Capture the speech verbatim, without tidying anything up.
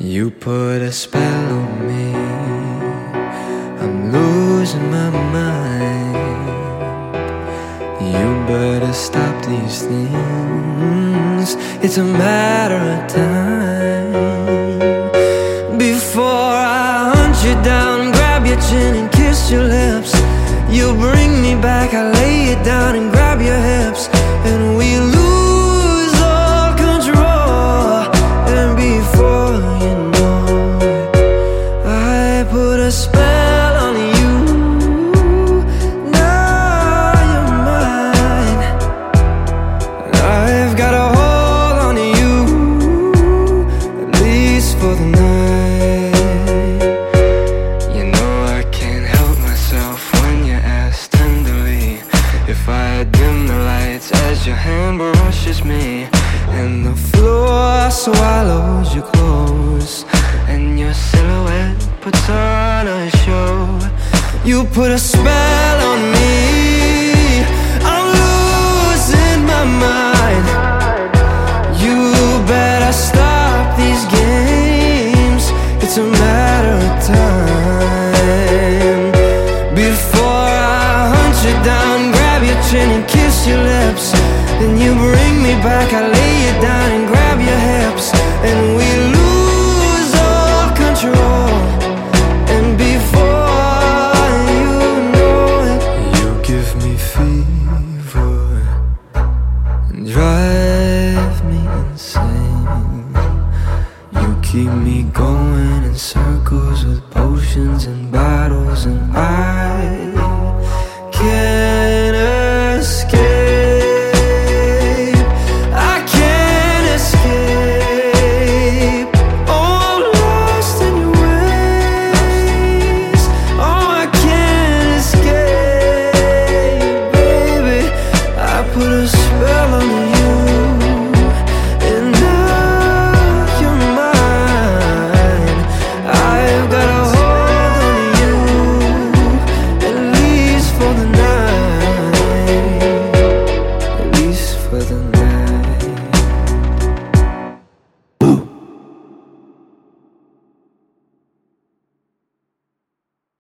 You put a spell on me, I'm losing my mind. You better stop these things, it's a matter of time. Before I hunt you down, grab your chin and kiss your lips. You bring me back, I lay you down and grab your hips, and we lose all control. And before you know it, I put a spell on you. Now you're mine, I've got a hold on you, at least for the night. You know I can't help myself when you ask tenderly if I dim the lights as your hand brushes me, and the floor swallows your clothes, and your silhouette puts on a show. You put a spell on me, I'm losing my mind. You better stop these games, it's a matter of time. Before I hunt you down, grab your chin and kiss your lips, then you bring me back, I lay you down and grab your hips, and we